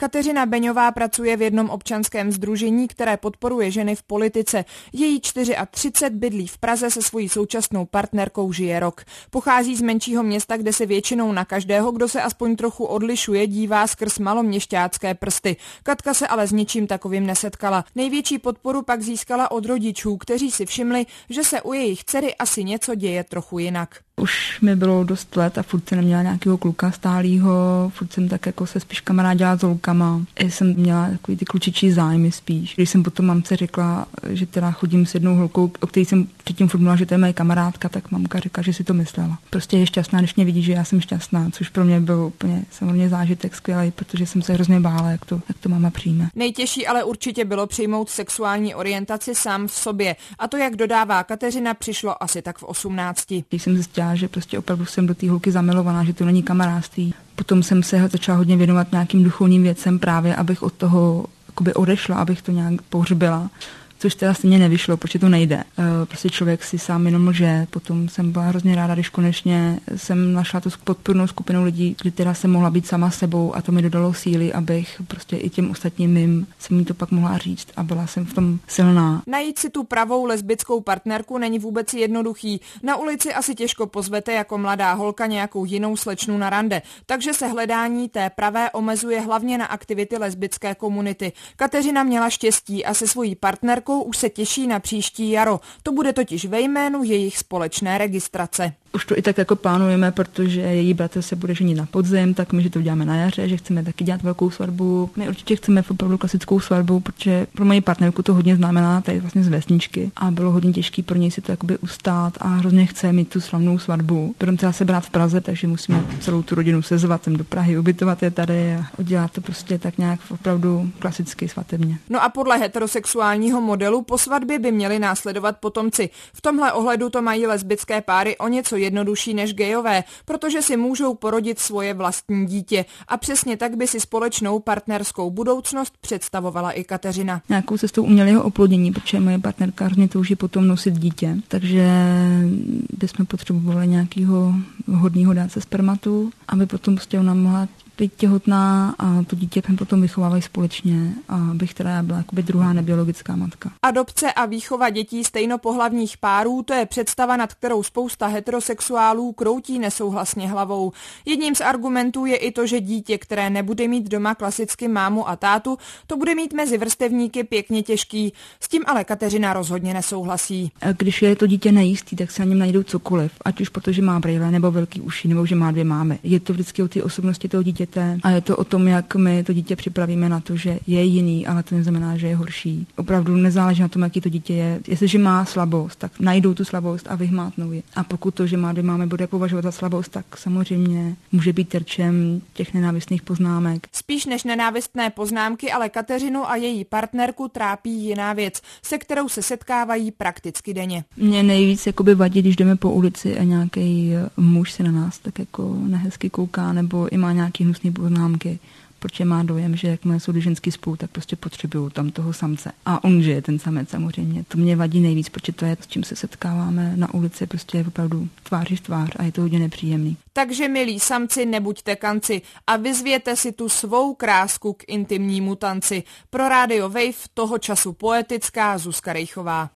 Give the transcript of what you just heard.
Kateřina Beňová pracuje v jednom občanském sdružení, které podporuje ženy v politice. Její 34 bydlí v Praze, se svojí současnou partnerkou žije rok. Pochází z menšího města, kde se většinou na každého, kdo se aspoň trochu odlišuje, dívá skrz maloměšťácké prsty. Katka se ale s ničím takovým nesetkala. Největší podporu pak získala od rodičů, kteří si všimli, že se u jejich dcery asi něco děje trochu jinak. Už mi bylo dost let a furt jsem neměla nějakého kluka stálýho, furt jsem tak jako se spíš kamarádila s holkama. Já jsem měla takový ty klučičí zájmy spíš. Když jsem potom mamce řekla, že teda chodím s jednou holkou, o které jsem předtím furt mluvila, že to je moje kamarádka, tak mamka řekla, že si to myslela. Prostě je šťastná, když mě vidí, že já jsem šťastná, což pro mě byl úplně samozřejmě zážitek skvělý, protože jsem se hrozně bála, jak to máma přijme. Nejtěžší ale určitě bylo přijmout sexuální orientaci sám v sobě. A to, jak dodává Kateřina, přišlo asi tak v 18. Když jsem zjistila, že prostě opravdu jsem do té holky zamilovaná, že to není kamarádství. Potom jsem se začala hodně věnovat nějakým duchovním věcem právě, abych od toho odešla, abych to nějak pohřbila. Což teda stejně nevyšlo, protože to nejde. Prostě člověk si sám jenom lže. Potom jsem byla hrozně ráda, když konečně jsem našla tu podpornou skupinu lidí, kdy teda jsem mohla být sama sebou a to mi dodalo síly, abych prostě i těm ostatním mým jsem mi to pak mohla říct a byla jsem v tom silná. Najít si tu pravou lesbickou partnerku není vůbec jednoduchý. Na ulici asi těžko pozvete jako mladá holka nějakou jinou slečnu na rande, takže se hledání té pravé omezuje hlavně na aktivity lesbické komunity. Kateřina měla štěstí a se svojí partnerkou už se těší na příští jaro. To bude totiž ve jménu jejich společné registrace. Už to i tak jako plánujeme, protože její bratr se bude ženit na podzim, tak my, že to děláme na jaře, že chceme taky dělat velkou svatbu. My určitě chceme opravdu klasickou svatbu, protože pro moji partnerku to hodně znamená, tady vlastně z vesničky a bylo hodně těžké pro něj si to jakoby ustát a hrozně chce mít tu slavnou svatbu. Budeme třeba se brát v Praze, takže musíme celou tu rodinu sezvat sem do Prahy, ubytovat je tady a udělat to prostě tak nějak opravdu klasicky svatebně. No a podle heterosexuálního modelu po svatbě by měli následovat potomci. V tomhle ohledu to mají lesbické páry o něco jednodušší než gejové, protože si můžou porodit svoje vlastní dítě. A přesně tak by si společnou partnerskou budoucnost představovala i Kateřina. Nějakou cestou umělého oplodnění, protože moje partnerka hrozně touží potom nosit dítě, takže bychom potřebovali nějakého hodného dárce spermatu, aby potom prostě ona mohla být těhotná a to dítě potom vychovávají společně a abych teda byla jakoby druhá nebiologická matka. Adopce a výchova dětí stejnopohlavních párů, to je představa, nad kterou spousta heterosexuálů kroutí nesouhlasně hlavou. Jedním z argumentů je i to, že dítě, které nebude mít doma klasicky mámu a tátu, to bude mít mezi vrstevníky pěkně těžký. S tím ale Kateřina rozhodně nesouhlasí. Když je to dítě nejistý, tak se na něm najdou cokoliv, ať už protože má brýle nebo velký uši, nebo že má dvě mámy. Je to vždycky o té osobnosti toho dítěte a je to o tom, jak my to dítě připravíme na to, že je jiný, ale to neznamená, že je horší. Opravdu nezáleží na tom, jaký to dítě je. Jestliže má slabost, tak najdou tu slabost a vyhmátnou ji. A pokud to, že má dvě mámy, bude považovat za slabost, tak samozřejmě může být terčem těch nenávistných poznámek. Spíš než nenávistné poznámky, ale Kateřinu a její partnerku trápí jiná věc, se kterou se setkávají prakticky denně. Mě nejvíc vadí, když jdeme po ulici a nějaký muž se na nás tak jako nehezky kouká nebo i má nějaký hnusný poznámky, protože má dojem, že jakmile jsou ženský spolu, tak prostě potřebují tam toho samce. A on, že je ten samec samozřejmě. To mě vadí nejvíc, protože to je, s čím se setkáváme na ulici, prostě je opravdu tváří v tvář a je to hodně nepříjemný. Takže milí samci, nebuďte kanci a vyzvěte si tu svou krásku k intimnímu tanci. Pro Radio Wave toho času poetická Zuzka Rejchová.